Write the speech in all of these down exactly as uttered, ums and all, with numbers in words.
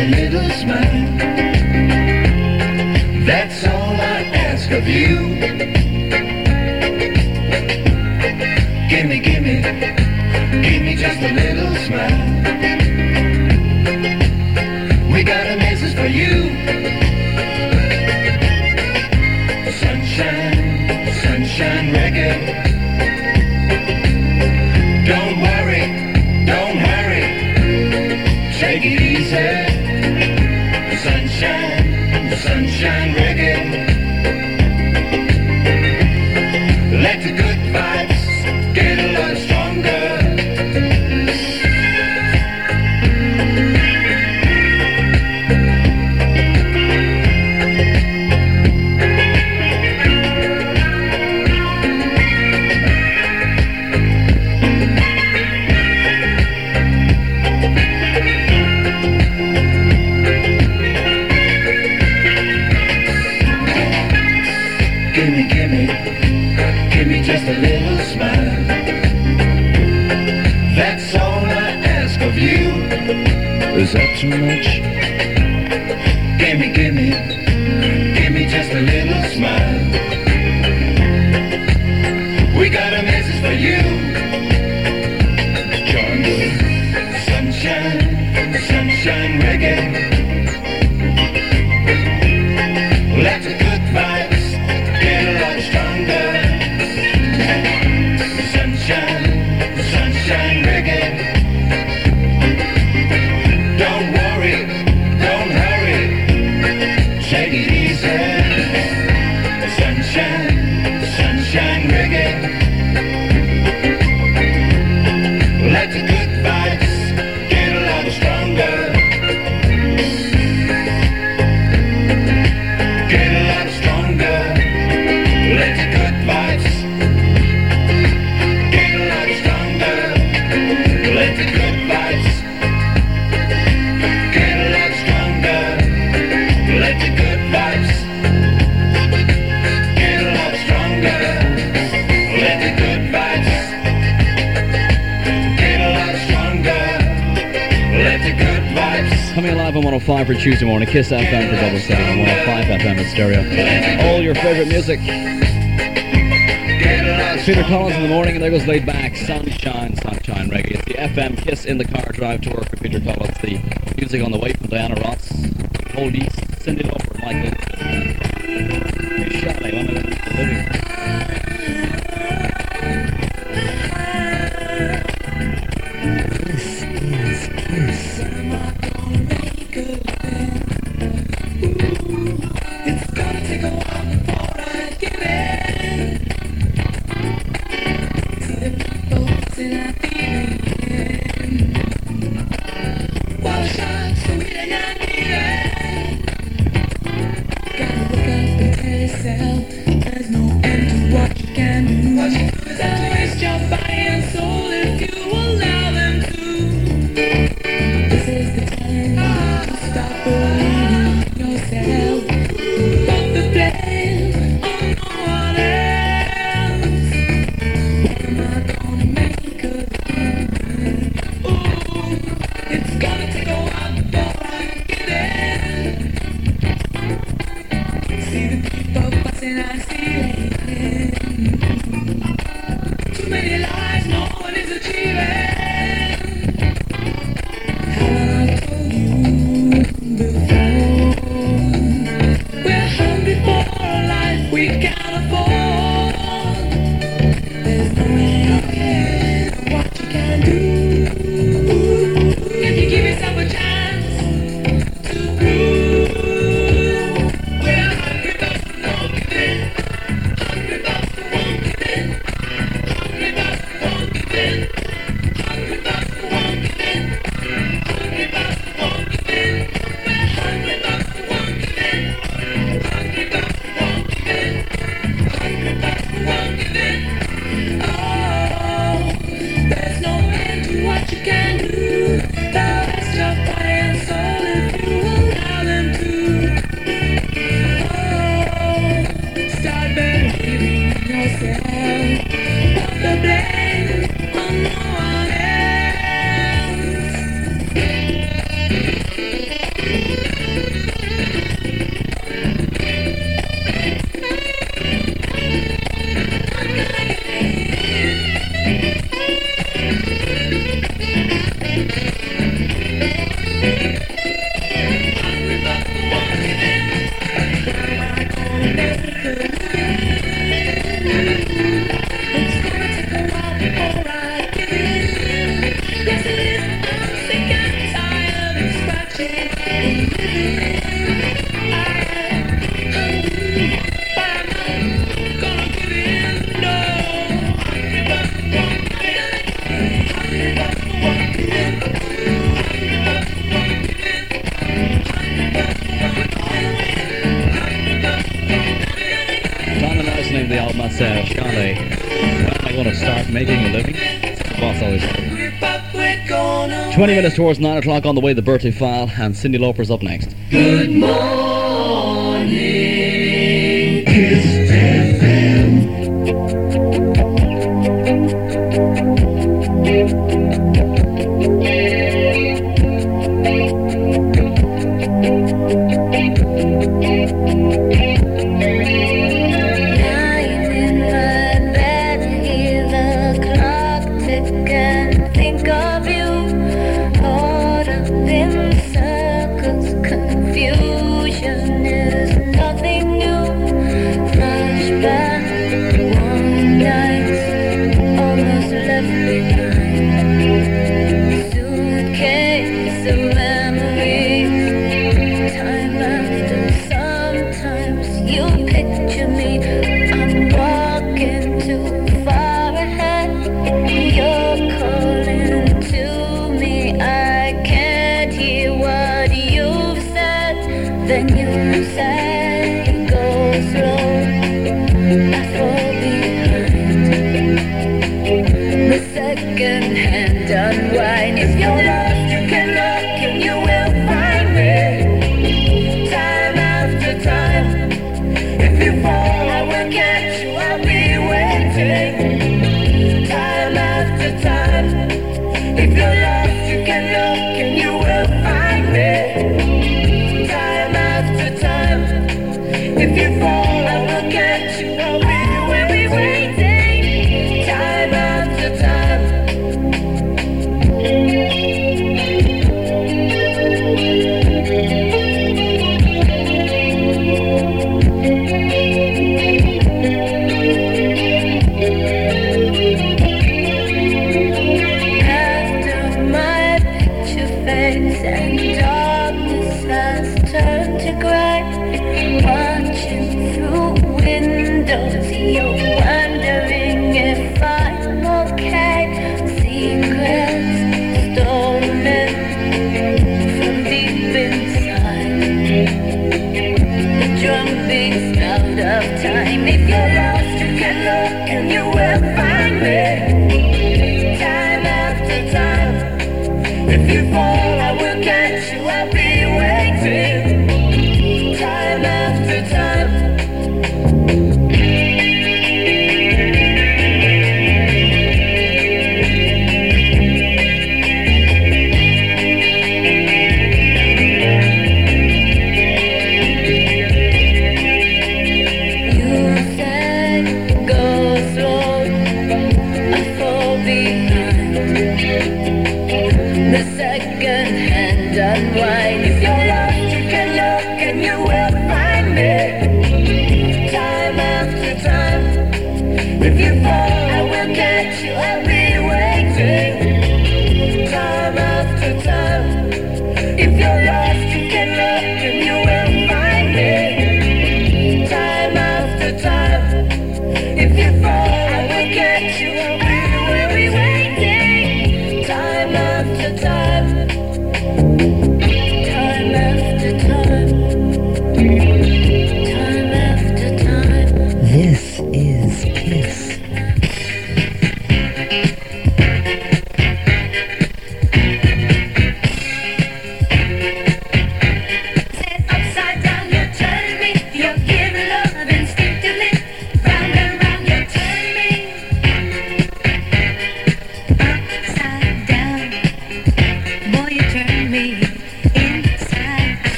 a little smile. That's all I ask of you. Gimme, gimme, give me just a little smile. We got a message for you. Sunshine, sunshine reggae. Don't worry, don't hurry, take it easy. Sunshine, sunshine reggae. Let the good vibes get a lot stronger. Gimme, gimme, give me just a little smile. That's all I ask of you. Is that too much? Gimme, gimme, give me just a little smile. We got a message for you. Join the sunshine, sunshine reggae. Let the good vibes get a lot stronger. Sunshine, sunshine reggae. Don't worry, don't hurry, take it easy. Sunshine, sunshine reggae. Let the good vibes get a lot stronger. Get a lot stronger. Let the good vibes get a lot stronger. Let the good vibes get a lot stronger. Let the good vibes get a lot stronger. Let the good vibes get a lot stronger. Let the good vibes. Coming alive on one oh five for Tuesday morning. Kiss F M for double seven and one oh five F M in stereo. All your favourite music. Peter Collins in the morning, and there goes Laid Back. Sunshine, sunshine reggae. It's the F M Kiss in the car drive to work for Peter Collins. The music on the way from Diana Ross, Old East, Cyndi Lauper, Michael. Shelley, one of the living. It's gonna take a while before I give in. See the people that I feel in. While shine sweet and I need it. Gotta look up and tell yourself there's no end to what you can do. What you do is have to waste your body and soul if you allow them to. This is the time to stop believing yourself. Put the blame on no one else. What am I gonna make of it? Ooh, it's gonna take a while before I get in. See the people fussing, I see it. Too many lies, no one is achieving. Have I told you before? We're hungry for a life we can't afford. There's no end to what you can do. If you give yourself a chance to prove. We're hungry but we won't give in. Hungry but we won't give in. Hungry but making a living. That's what the boss always said. But we're gonna twenty minutes towards nine o'clock on the way, the birthday file, and Cyndi Lauper's up next. Good morning. Kiss F M. The second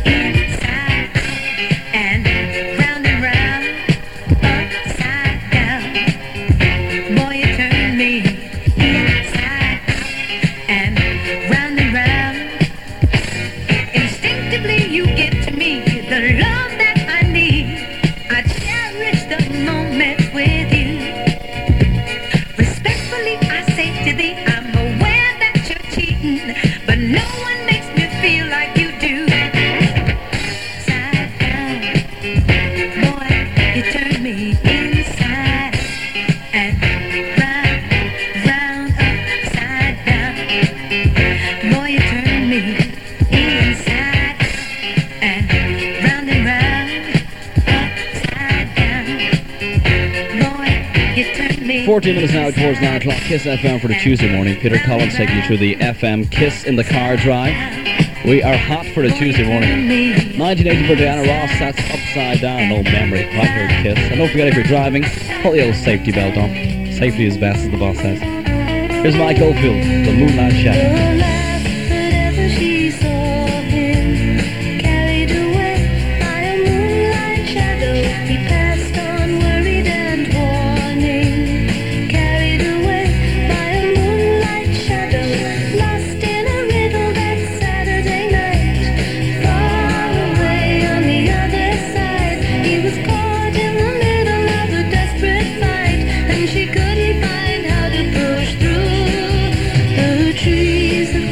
inside and round and round, upside down. Boy, you turn me inside and round and round. Instinctively you give to me the love that I need. I cherish the moment with you. Respectfully I say to thee, I'm aware that you're cheating, but no one makes me feel like you do. Side down, boy, you turn me inside and round, round, upside down. Boy, you turn me inside and round and round, upside down. Boy, you turn me. fourteen minutes now towards nine o'clock. Kiss F M for the Tuesday morning. Peter Collins taking you through the F M Kiss in the Car Drive. We are hot for the Tuesday morning. nineteen eighty for Diana Ross, that's Upside Down, an old memory, right here at Kiss. And don't forget, if you're driving, pull the old safety belt on. Safety is best, as the boss says. Here's Mike Oldfield, The Moonlight Shadow. Whenever she saw him, carried away by a moonlight shadow, he passed on worried and warning. Carried away by a moonlight shadow, lost in a riddle that Saturday night. Far away on the other side, he was caught in the middle of a desperate fight, and she couldn't find how to push through the trees that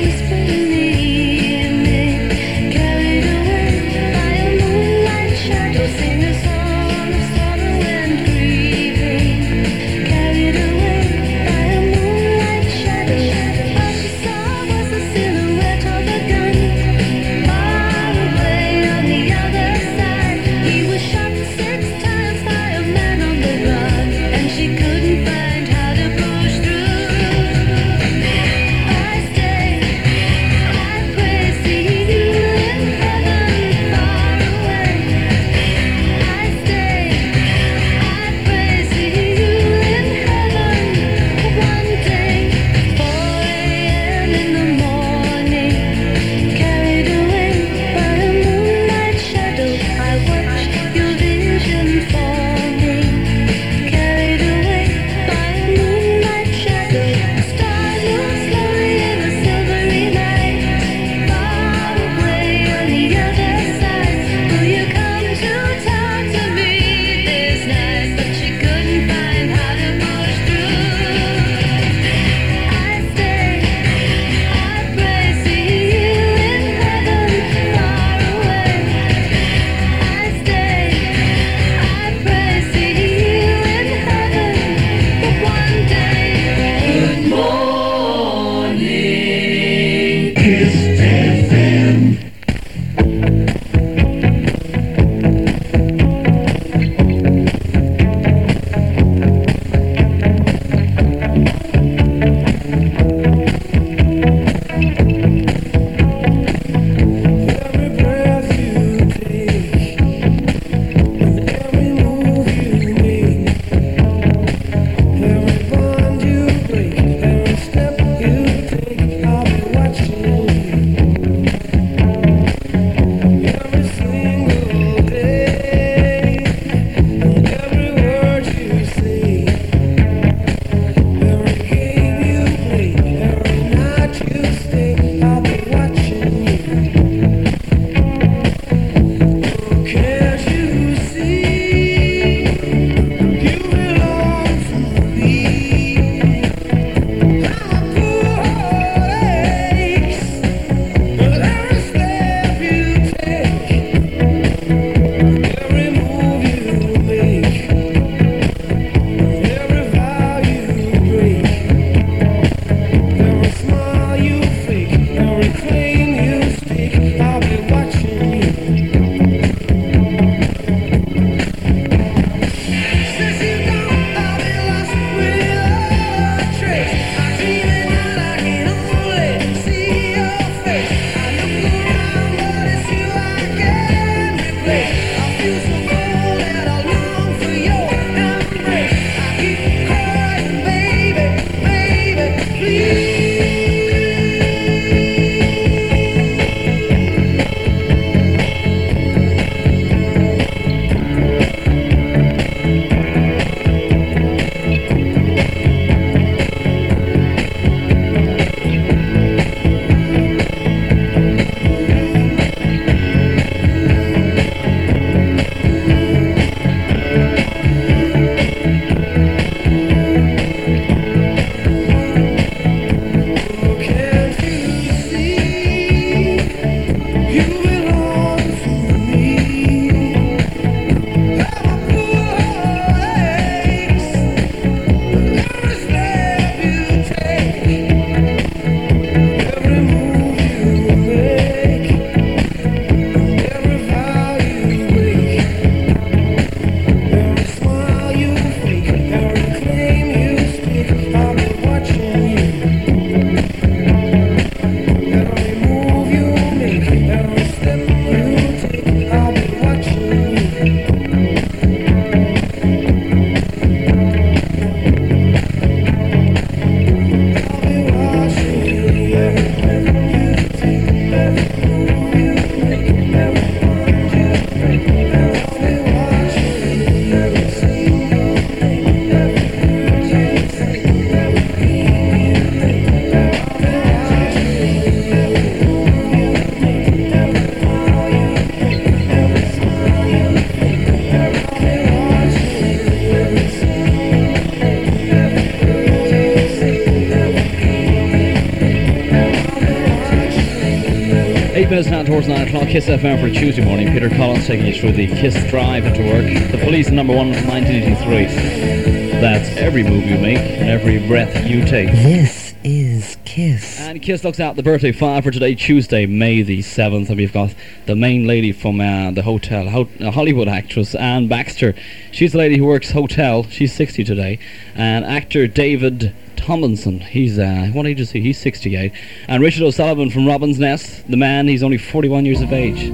minutes now towards nine o'clock, Kiss F M for Tuesday morning. Peter Collins taking you through the Kiss Drive into work. The Police number one, nineteen eighty-three. That's every move you make and every breath you take. This is Kiss. And Kiss looks out the birthday five for today, Tuesday, May the seventh. And we've got the main lady from uh, the hotel, ho- uh, Hollywood actress Anne Baxter. She's the lady who works hotel. She's sixty today. And actor David Tomlinson, he's, uh, what age is he? He's sixty-eight. And Richard O'Sullivan from Robin's Nest, the man, he's only forty-one years of age.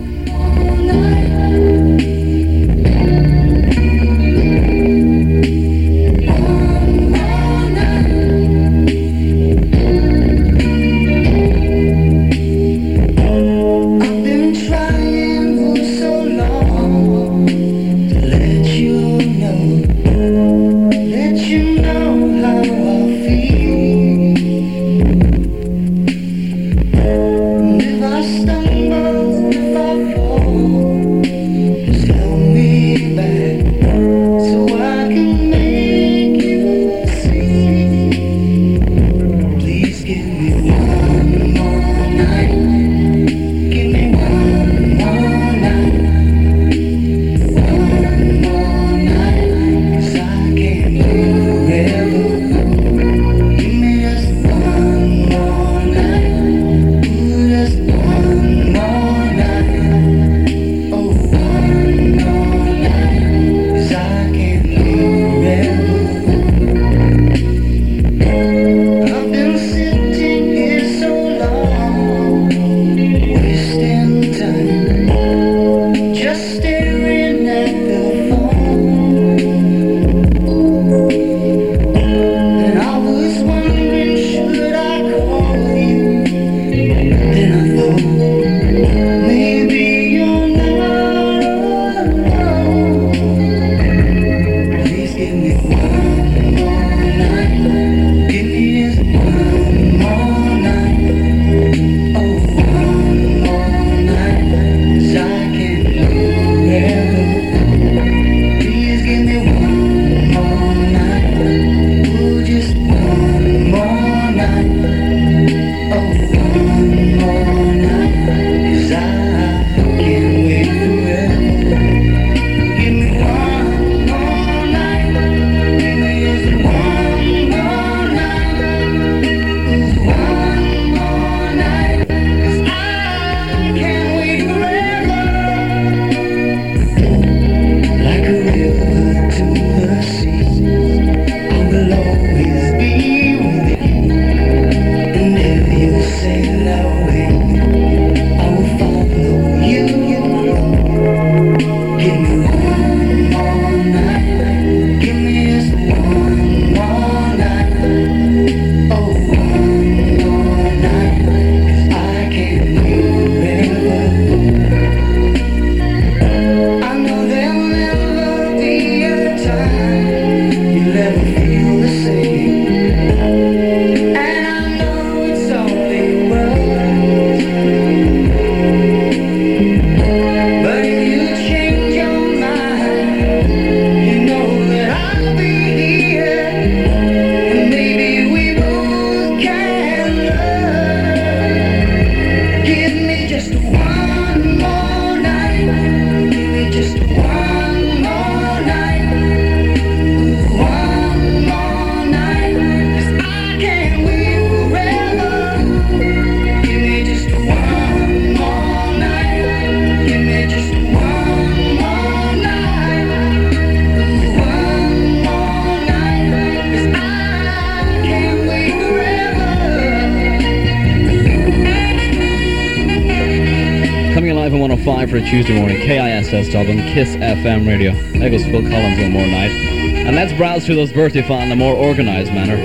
For a Tuesday morning, K I S S Dublin, Kiss F M radio. There goes Phil Collins one more night. And let's browse through those birthday file in a more organised manner.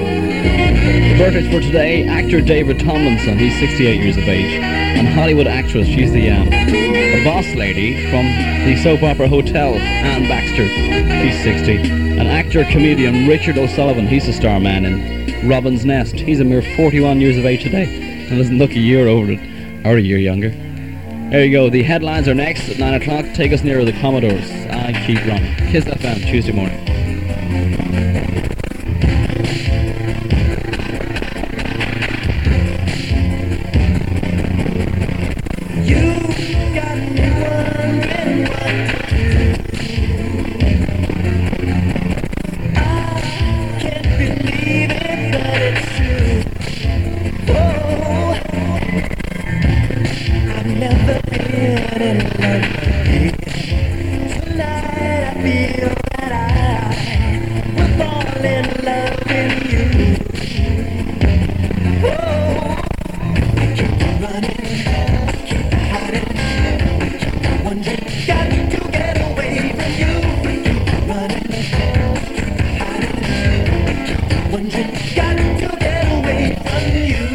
The birthdays for today, actor David Tomlinson, he's sixty-eight years of age. And Hollywood actress, she's the, um, the boss lady from the soap opera Hotel, Anne Baxter, she's sixty. And actor, comedian Richard O'Sullivan, he's the star man in Robin's Nest. He's a mere forty-one years of age today. And doesn't look a year over it, or a year younger. There you go, the headlines are next at nine o'clock. Take us nearer the Commodores. I keep running. Kiss F M, Tuesday morning. You Tonight I feel that I will fall in love with you. Oh, keep running, keep hiding, wondering, got to get away from you. Keep running, hiding, wondering, got to get away from you.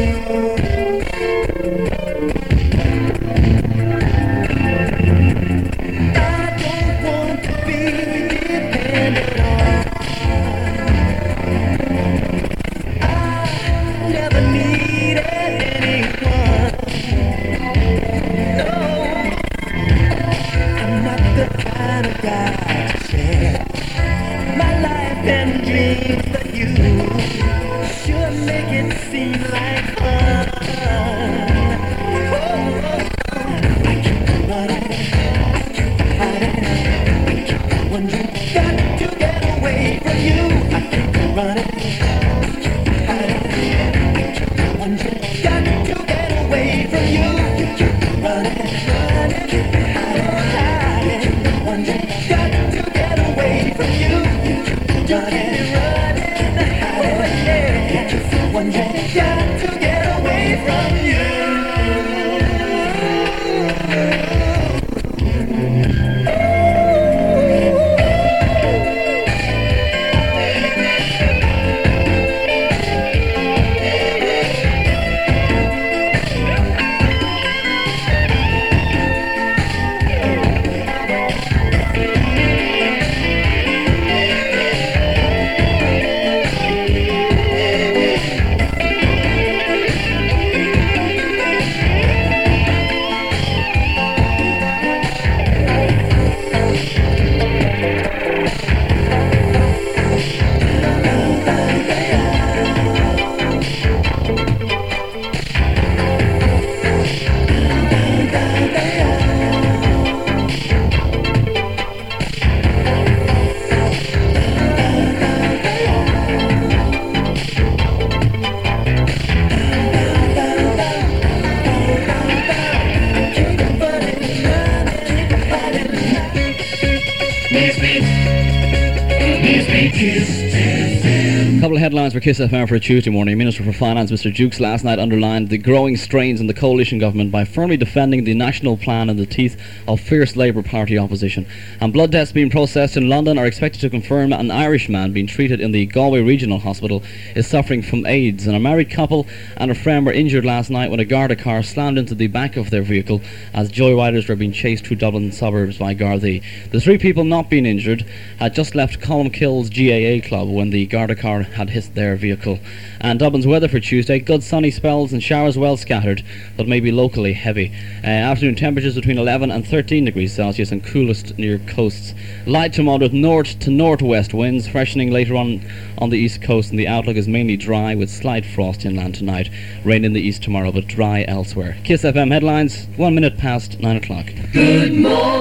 Couple of headlines for Kiss F M for a Tuesday morning. Minister for Finance Mister Jukes last night underlined the growing strains in the coalition government by firmly defending the national plan in the teeth of fierce Labour Party opposition. And blood tests being processed in London are expected to confirm an Irish man being treated in the Galway Regional Hospital is suffering from AIDS. And a married couple and a friend were injured last night when a Garda car slammed into the back of their vehicle as joyriders were being chased through Dublin suburbs by Gardaí. The three people not being injured had just left Colmkill's G A A club when the Garda car had hit their vehicle. And Dublin's weather for Tuesday: good sunny spells and showers well scattered, but maybe locally heavy. Uh, afternoon temperatures between eleven and thirteen degrees Celsius and coolest near coasts. Light to moderate north to northwest winds, freshening later on on the east coast, and the outlook is mainly dry with slight frost inland tonight. Rain in the east tomorrow, but dry elsewhere. Kiss F M headlines, one minute past nine o'clock. Good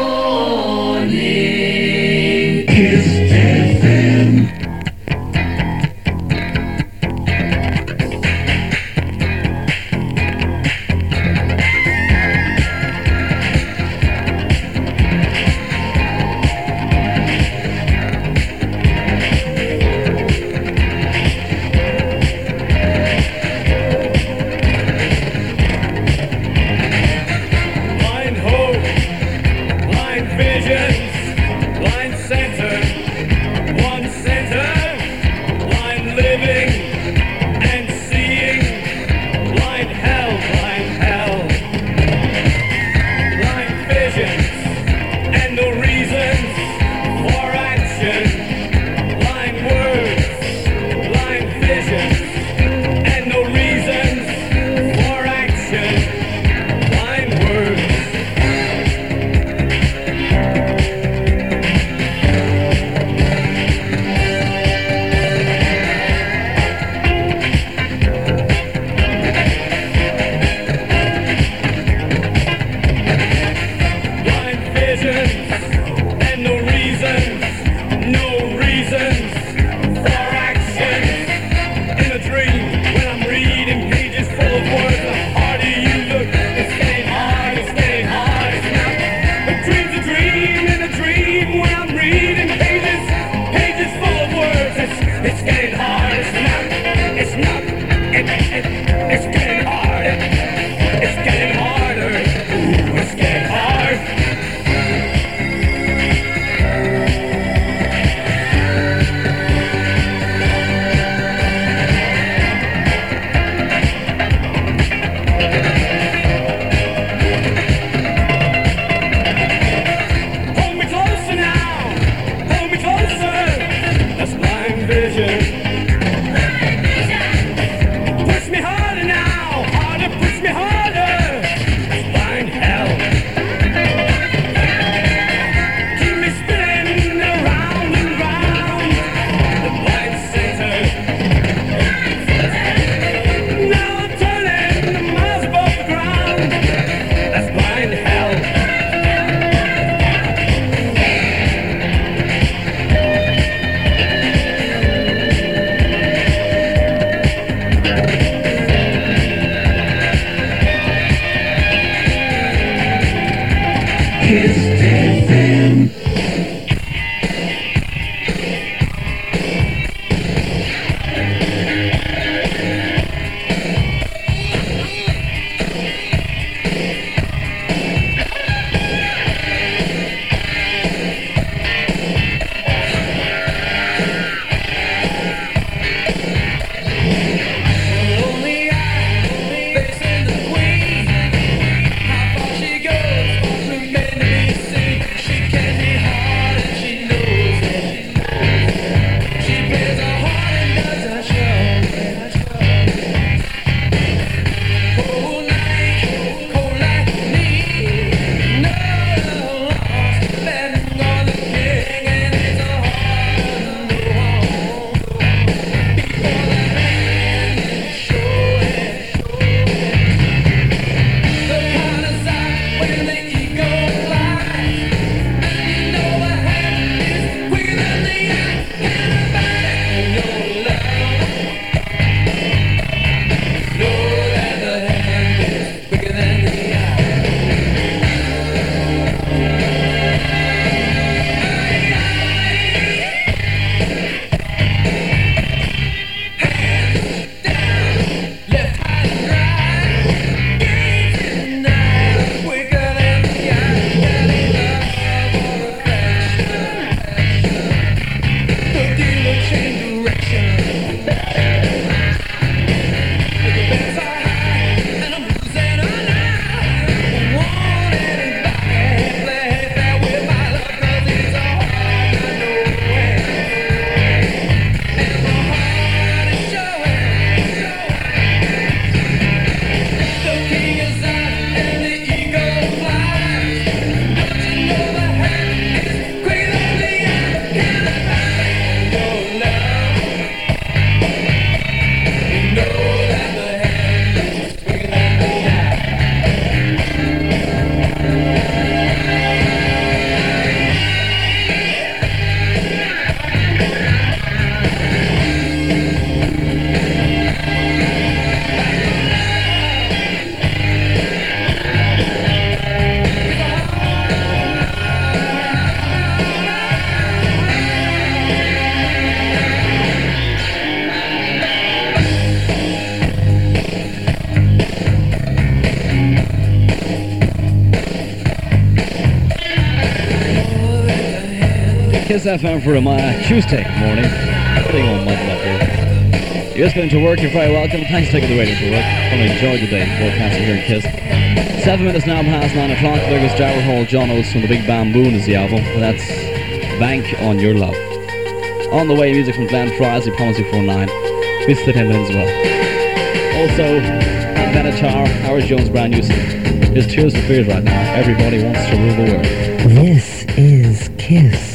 morning, Kiss F M. Blind hope, blind visions, blind center. Kiss F M for my Tuesday morning. Big old mud up here. You're just going to work, you're very welcome. Thanks for taking the radio to work. Hope you enjoyed the day broadcasting here in Kiss. Seven minutes now past nine o'clock. There goes Darrell Hall Johnnos from the Big Bamboon is the album. That's Bank on Your Love. On the way, music from Glenn Fries, we promised before nine. We'll slip him in as well. Also, Benatar, Howard Jones' brand new song. Here's Tears for Fears right now. Everybody wants to rule the world. This is Kiss.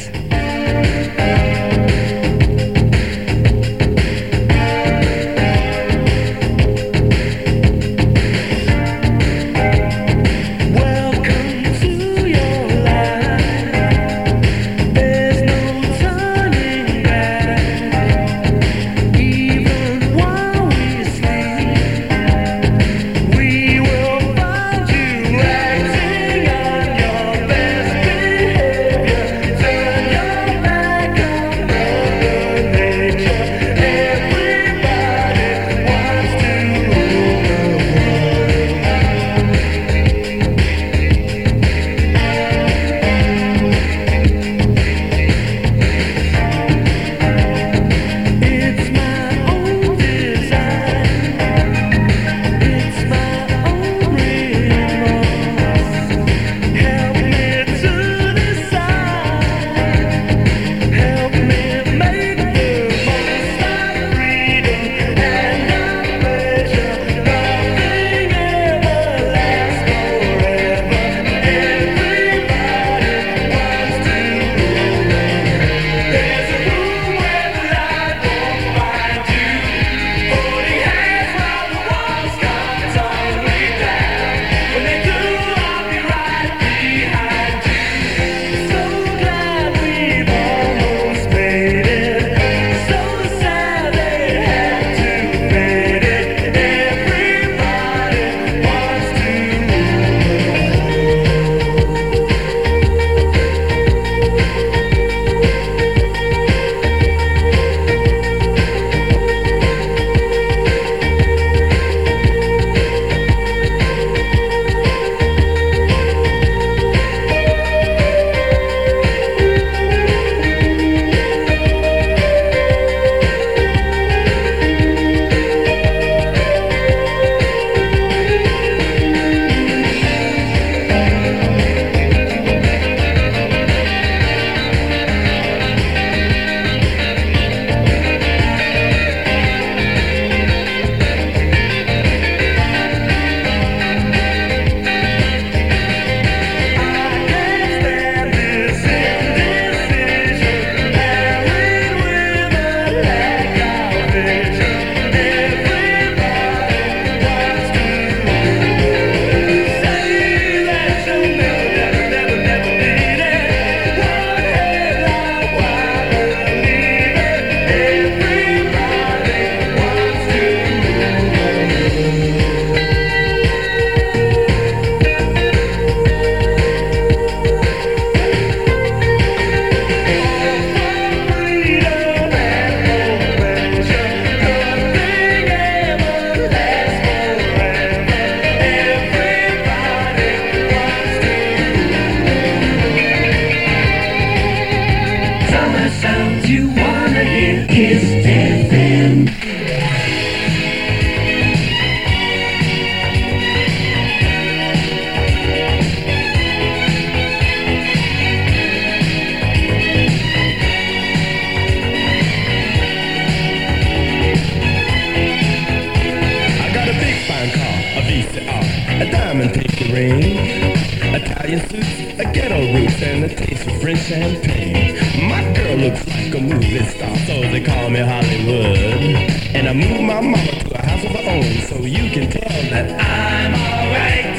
Italian suits, a ghetto roots, and a taste of French champagne. My girl looks like a movie star, so they call me Hollywood. And I moved my mama to a house of her own, so you can tell that I'm alright.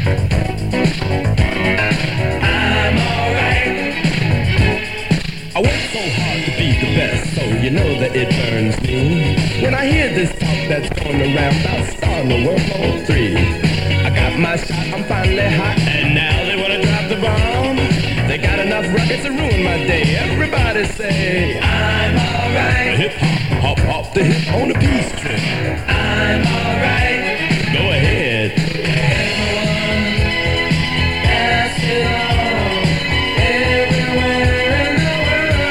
I'm alright. I work so hard to be the best, so you know that it burns me. When I hear this talk that's going around about starting the World War Three, I got my shot, I'm finally hot, and now they wanna drop the bomb. They got enough rockets to ruin my day. Everybody say, I'm alright. Hip hop, hop, hop the hip on a peace trip. I'm alright. Go ahead. Everyone, pass it on. Everywhere in the world.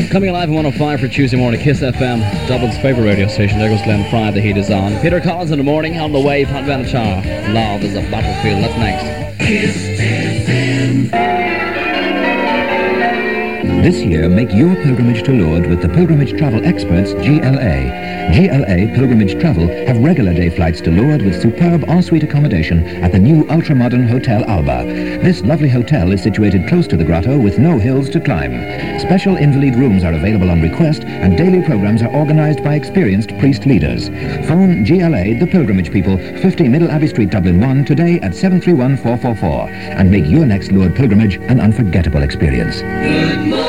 Coming alive on one oh five for Tuesday morning, Kiss F M, Dublin's favourite radio station. There goes Glenn Fry, the heat is on. Peter Collins in the morning, on the wave, Hot Vanachar. Love is a battlefield. That's next. Kiss F M. This year, make your pilgrimage to Lourdes with the pilgrimage travel experts G L A. G L A Pilgrimage Travel have regular day flights to Lourdes with superb en-suite accommodation at the new ultra-modern Hotel Alba. This lovely hotel is situated close to the grotto with no hills to climb. Special invalid rooms are available on request and daily programs are organized by experienced priest leaders. Phone G L A, the Pilgrimage People, fifty Middle Abbey Street, Dublin one, today at seven three one four four four and make your next Lourdes pilgrimage an unforgettable experience. Good morning.